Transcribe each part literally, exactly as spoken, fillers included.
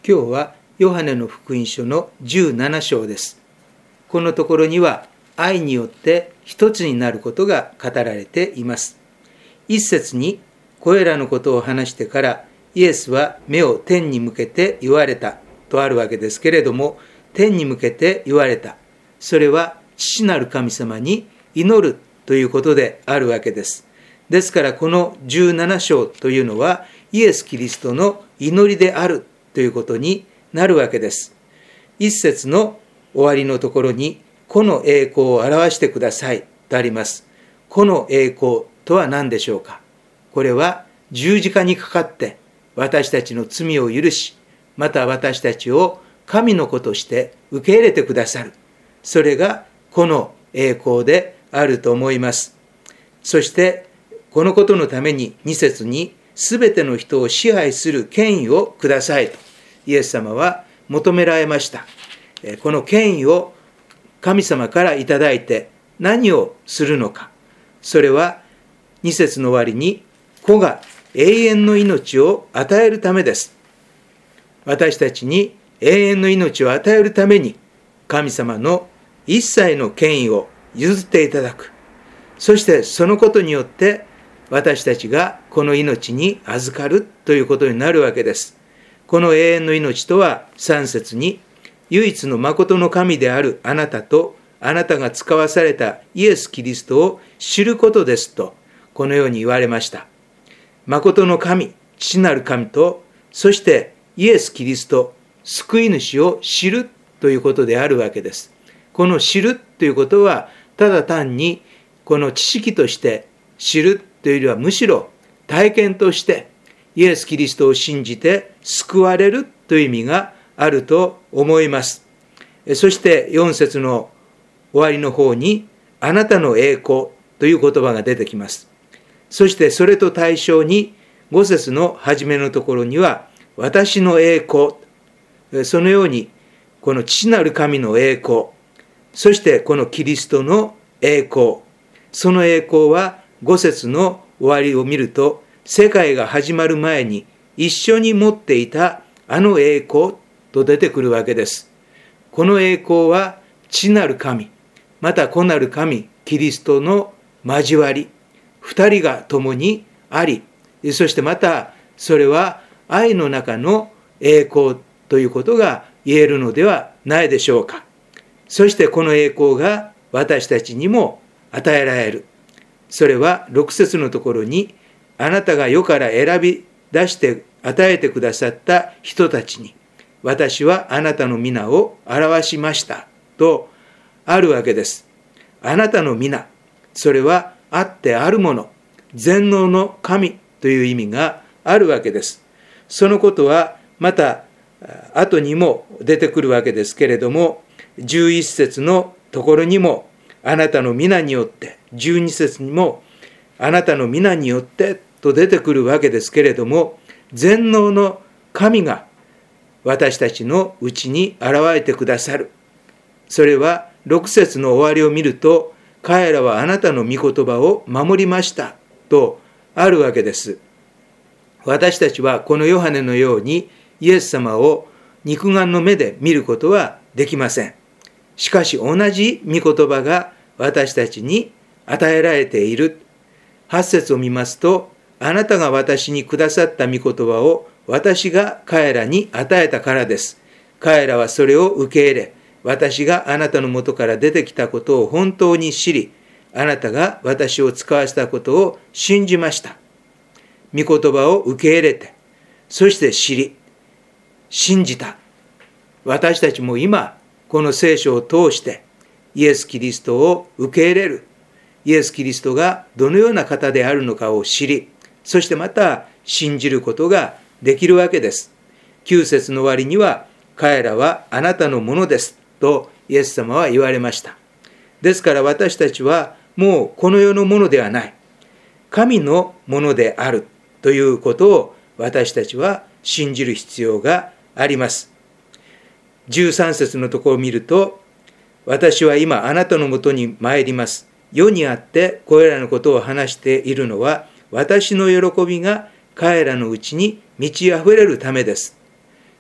今日はヨハネの福音書のじゅうなな章です。このところには愛によって一つになることが語られています。一節にこれらのことを話してからイエスは目を天に向けて言われたとあるわけですけれども、天に向けて言われた、それは父なる神様に祈るということであるわけです。ですからこのじゅうなな章というのはイエス・キリストの祈りであるということになるわけです。一節の終わりのところに子の栄光を表してくださいとあります。子の栄光とは何でしょうか。これは十字架にかかって私たちの罪を許し、また私たちを神の子として受け入れてくださる、それが子の栄光であると思います。そしてこのことのためにに節にすべての人を支配する権威をくださいとイエス様は求められました。この権威を神様からいただいて何をするのか。それはに節の終わりに子が永遠の命を与えるためです。私たちに永遠の命を与えるために神様の一切の権威を譲っていただく。そしてそのことによって私たちがこの命に預かるということになるわけです。この永遠の命とはさん節に唯一の誠の神であるあなたとあなたが使わされたイエス・キリストを知ることですとこのように言われました。誠の神、父なる神とそしてイエス・キリスト、救い主を知るということであるわけです。この知るということはただ単にこの知識として知るというよりはむしろ体験としてイエス・キリストを信じて救われるという意味があると思います。そしてよん節の終わりの方にあなたの栄光という言葉が出てきます。そしてそれと対象にご節の初めのところには私の栄光、そのようにこの父なる神の栄光、そしてこのキリストの栄光、その栄光はご節の終わりを見ると世界が始まる前に一緒に持っていたあの栄光と出てくるわけです。この栄光は父なる神、また子なる神キリストの交わり、二人が共にあり、そしてまたそれは愛の中の栄光ということが言えるのではないでしょうか。そしてこの栄光が私たちにも与えられる。それはろく節のところにあなたが世から選び出して与えてくださった人たちに私はあなたの皆を表しましたとあるわけです。あなたの皆、それはあってあるもの、全能の神という意味があるわけです。そのことはまた後にも出てくるわけですけれども、じゅういち節のところにもあなたの皆によって、じゅうに節にもあなたの皆によってと出てくるわけですけれども、全能の神が私たちのうちに現れてくださる。それはろく節の終わりを見ると、彼らはあなたの御言葉を守りましたとあるわけです。私たちはこのヨハネのようにイエス様を肉眼の目で見ることはできません。しかし同じ御言葉が私たちに与えられている。はち節を見ますと、あなたが私にくださった御言葉を私が彼らに与えたからです。彼らはそれを受け入れ、私があなたのもとから出てきたことを本当に知り、あなたが私を使わせたことを信じました。御言葉を受け入れて、そして知り、信じた。私たちも今、この聖書を通してイエス・キリストを受け入れる。イエス・キリストがどのような方であるのかを知り、そしてまた信じることができるわけです。きゅう節の終わりには、彼らはあなたのものですとイエス様は言われました。ですから私たちはもうこの世のものではない。神のものであるということを私たちは信じる必要があります。じゅうさん節のところを見ると、私は今あなたのもとに参ります。世にあってこれらのことを話しているのは、私の喜びが彼らのうちに満ち溢れるためです。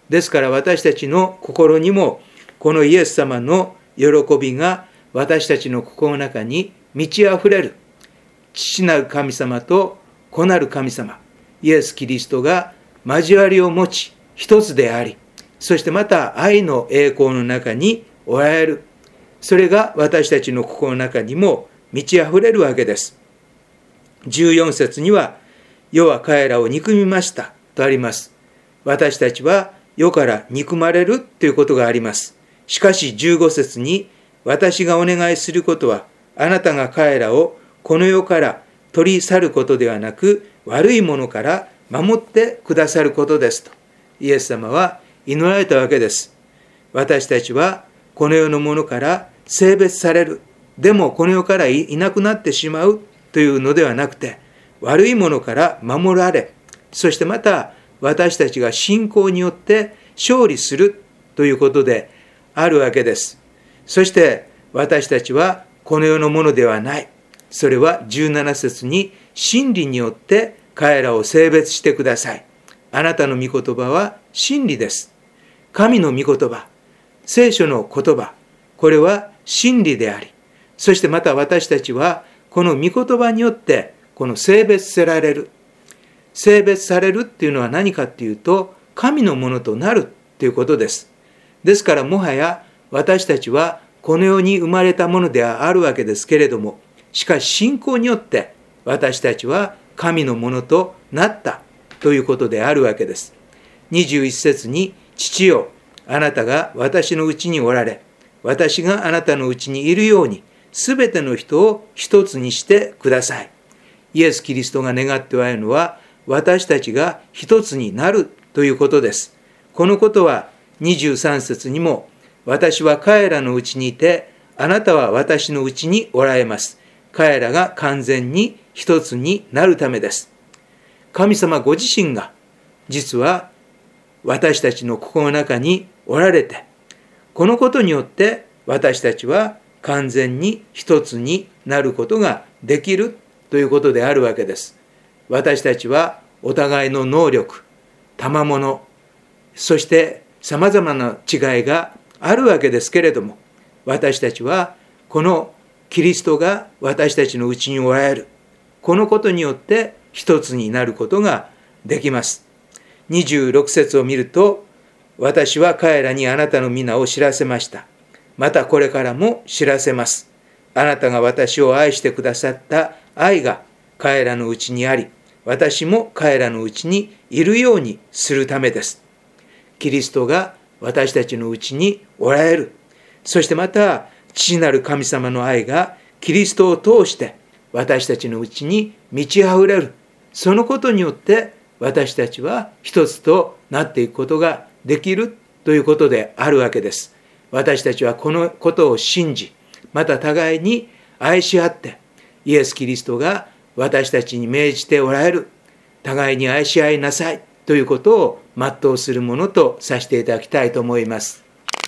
ですから私たちの心にもこのイエス様の喜びが私たちの心の中に満ち溢れる。父なる神様と子なる神様、イエス・キリストが交わりを持ち、一つであり、そしてまた愛の栄光の中におられる。それが私たちの心の中にも満ち溢れるわけです。じゅうよん節には、世は彼らを憎みましたとあります。私たちは世から憎まれるということがあります。しかしじゅうご節に、私がお願いすることは、あなたが彼らをこの世から取り去ることではなく、悪いものから守ってくださることですと、イエス様は祈られたわけです。私たちはこの世のものから性別される。でもこの世からいなくなってしまうというのではなくて、悪いものから守られ、そしてまた私たちが信仰によって勝利するということであるわけです。そして私たちはこの世のものではない。それはじゅうなな節に、真理によって彼らを性別してください。あなたの御言葉は真理です。神の御言葉、聖書の言葉、これは真理であり、そしてまた私たちはこの御言葉によってこの性別せられる。性別されるっていうのは何かっていうと、神のものとなるということです。ですからもはや私たちはこの世に生まれたものではあるわけですけれども、しかし信仰によって私たちは神のものとなったということであるわけです。にじゅういち節に、父よ、あなたが私のうちにおられ、私があなたのうちにいるように、すべての人を一つにしてください。イエス・キリストが願っておられるのは、私たちが一つになるということです。このことはにじゅうさん節にも、私は彼らのうちにいて、あなたは私のうちにおられます。彼らが完全に一つになるためです。神様ご自身が実は私たちの心の中におられて、このことによって私たちは完全に一つになることができるということであるわけです。私たちはお互いの能力、賜物、そして様々な違いがあるわけですけれども、私たちはこのキリストが私たちのうちにおられる。このことによって一つになることができます。にじゅうろく節を見ると、私は彼らにあなたの皆を知らせました。またこれからも知らせます。あなたが私を愛してくださった愛が彼らのうちにあり、私も彼らのうちにいるようにするためです。キリストが私たちのうちにおられる。そしてまた、父なる神様の愛がキリストを通して私たちのうちに満ち溢れる。そのことによって私たちは一つとなっていくことができるということであるわけです。私たちはこのことを信じ、また互いに愛し合って、イエス・キリストが私たちに命じておられる、互いに愛し合いなさいということを全うするものとさせていただきたいと思います。